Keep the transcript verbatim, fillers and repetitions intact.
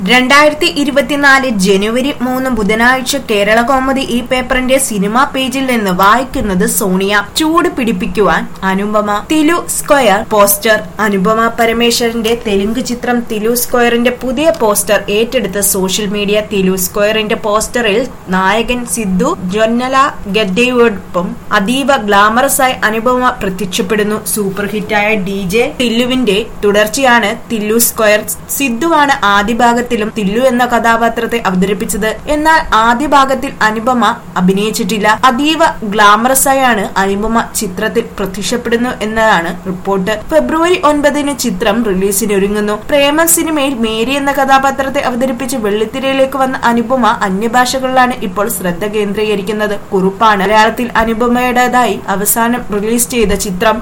രണ്ടായിരത്തി ഇരുപത്തിനാല് ജനുവരി മൂന്ന് ബുധനാഴ്ച കേരള കൗമുദി ഈ പേപ്പറിന്റെ സിനിമാ പേജിൽ നിന്ന് വായിക്കുന്നത് സോണിയ. ചൂട് പിടിപ്പിക്കുവാൻ അനുപമ. Tillu square poster. അനുപമ പരമേശ്വരന്റെ തെലുങ്ക് ചിത്രം തിലു സ്ക്വയറിന്റെ പുതിയ പോസ്റ്റർ ഏറ്റെടുത്ത സോഷ്യൽ മീഡിയ. തിലു സ്ക്വയറിന്റെ പോസ്റ്ററിൽ നായകൻ സിദ്ധു ജൊന്നല ഗഡ്ഡയോടൊപ്പം അതീവ ഗ്ലാമറസായി അനുപമ പ്രത്യക്ഷപ്പെടുന്നു. സൂപ്പർ ഹിറ്റായ ഡി ജെ തില്ലുവിന്റെ തുടർച്ചയാണ് തില്ലു സ്ക്വയർ. സിദ്ധുവാണ് ആദ്യ ഭാഗത്തിലും തില്ലു എന്ന കഥാപാത്രത്തെ അവതരിപ്പിച്ചത്. എന്നാൽ ആദ്യ ഭാഗത്തിൽ അനുപമ അഭിനയിച്ചിട്ടില്ല. അതീവ ഗ്ലാമറസായാണ് അനുപമ ചിത്രത്തിൽ പ്രത്യക്ഷപ്പെടുന്നു എന്നതാണ് റിപ്പോർട്ട്. ഫെബ്രുവരി ഒൻപതിന് ചിത്രം റിലീസിനൊരുങ്ങുന്നു. പ്രേമ സിനിമയിൽ മേരി എന്ന കഥാപാത്രത്തെ അവതരിപ്പിച്ച് വെള്ളിത്തിരയിലേക്ക് വന്ന അനുപമ അന്യഭാഷകളിലാണ് ഇപ്പോൾ ശ്രദ്ധ കേന്ദ്രീകരിക്കുന്നത്. കുറുപ്പാണ് മലയാളത്തിൽ അനുപമയുടേതായി അവസാനം റിലീസ് ചെയ്ത ചിത്രം.